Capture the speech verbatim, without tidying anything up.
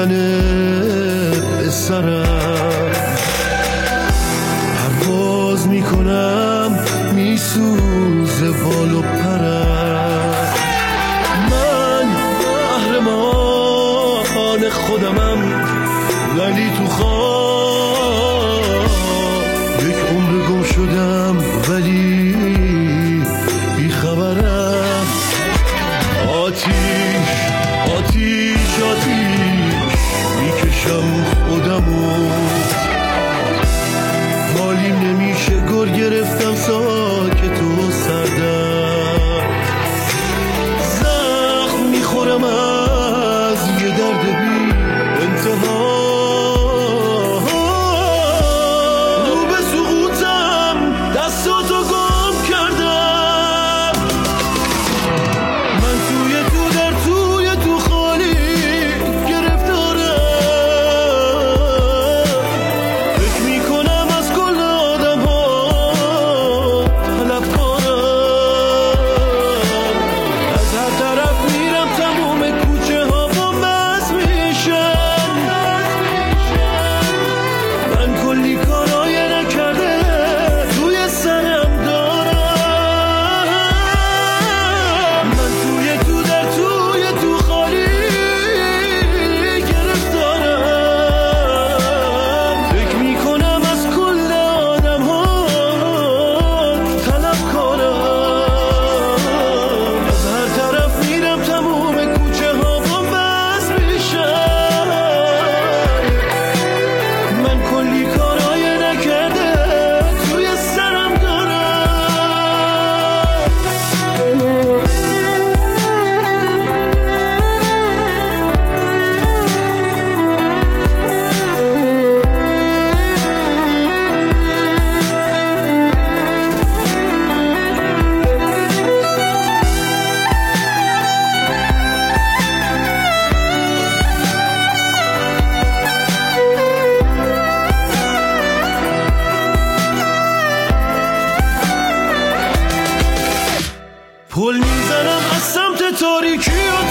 میزنه به سرم، پرواز میکنم میسوزه بال و پرم. من قهرمان خودمم ولی تو خواب یک عمر گم شدم ولی بیخبرم. آتیش آتیش آتیش میکشم خودمو، حالیم نمیشه گر گرفتم ساکت و سردم. زخم میخورم از یه درد بی انتها، رو به سقوطم دستاتو گم کردم. من توی تو در توی تو خالی گرفتارم، فکر میکنم از کل آدم ها طلبکارم. از هر طرف میرم تموم کوچه ها با مز میشن. من کلی کارای نکرده توی سرم دارم. من توی تو در توی تو خالی گرفتارم، فکر میکنم از کل آدم ها طلبکارم. از هر طرف میرم تموم کوچه ها با مز میشن. من کلی کارای نکرده توی سرم دارم. پل میزنم از سمت تاریکی و